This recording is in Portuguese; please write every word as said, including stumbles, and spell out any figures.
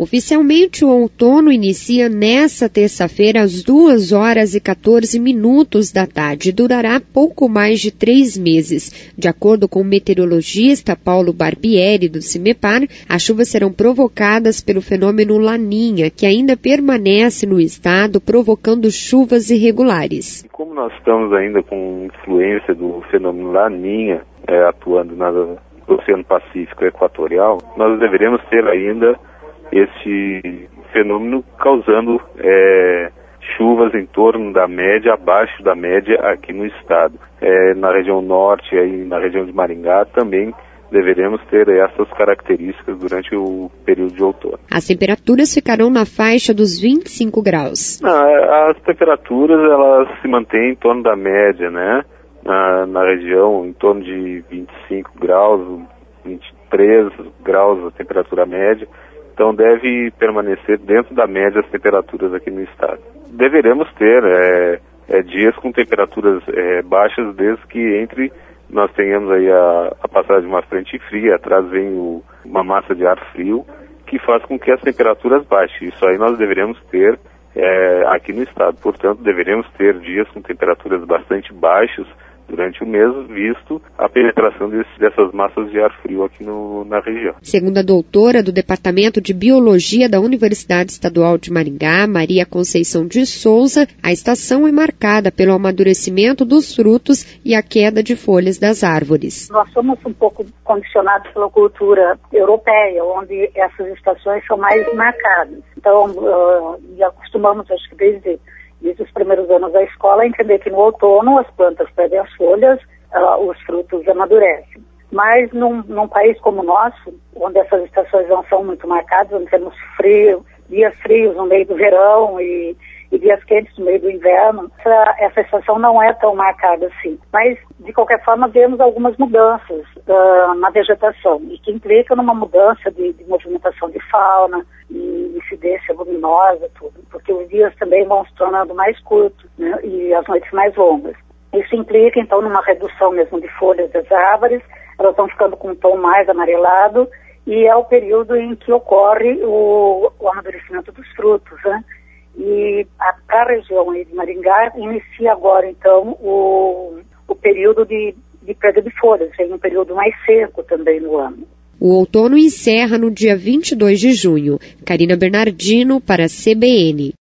Oficialmente, o outono inicia nesta terça-feira às duas horas e quatorze minutos da tarde e durará pouco mais de três meses. De acordo com o meteorologista Paulo Barbieri, do CIMEPAR, as chuvas serão provocadas pelo fenômeno Laninha, que ainda permanece no estado, provocando chuvas irregulares. Como nós estamos ainda com influência do fenômeno Laninha é, atuando no Oceano Pacífico Equatorial, nós deveremos ter ainda esse fenômeno causando é, chuvas em torno da média, abaixo da média aqui no estado. É, na região norte, aí, na região de Maringá, também deveremos ter essas características durante o período de outono. As temperaturas ficarão na faixa dos vinte e cinco graus. Não, as temperaturas elas se mantêm em torno da média, né? Na, na região, em torno de vinte e cinco graus, vinte e três graus a temperatura média. Então deve permanecer dentro da média as temperaturas aqui no estado. Deveremos ter é, é, dias com temperaturas é, baixas, desde que entre nós tenhamos aí a, a passagem de uma frente fria, atrás vem o, uma massa de ar frio, que faz com que as temperaturas baixem. Isso aí nós deveremos ter é, aqui no estado. Portanto, deveremos ter dias com temperaturas bastante baixas durante o mês, visto a penetração desse, dessas massas de ar frio aqui no, na região. Segundo a doutora do Departamento de Biologia da Universidade Estadual de Maringá, Maria Conceição de Souza, a estação é marcada pelo amadurecimento dos frutos e a queda de folhas das árvores. Nós somos um pouco condicionados pela cultura europeia, onde essas estações são mais marcadas. Então, uh, e acostumamos, acho que desde Desde os primeiros anos da escola, entender que no outono as plantas perdem as folhas, uh, os frutos amadurecem. Mas num, num país como o nosso, onde essas estações não são muito marcadas, onde temos frio, dias frios no meio do verão e, e dias quentes no meio do inverno, essa, essa estação não é tão marcada assim. Mas, de qualquer forma, vemos algumas mudanças uh, na vegetação, e que implicam numa mudança de, de movimentação de fauna, e incidência luminosa, tudo, porque os dias também vão se tornando mais curtos, né, e as noites mais longas. Isso implica, então, numa redução mesmo de folhas das árvores, elas estão ficando com um tom mais amarelado, e é o período em que ocorre o, o amadurecimento dos frutos, né? E para a região aí de Maringá, inicia agora, então, o, o período de, de perda de folhas, é um período mais seco também no ano. O outono encerra no dia vinte e dois de junho. Karina Bernardino para a C B N.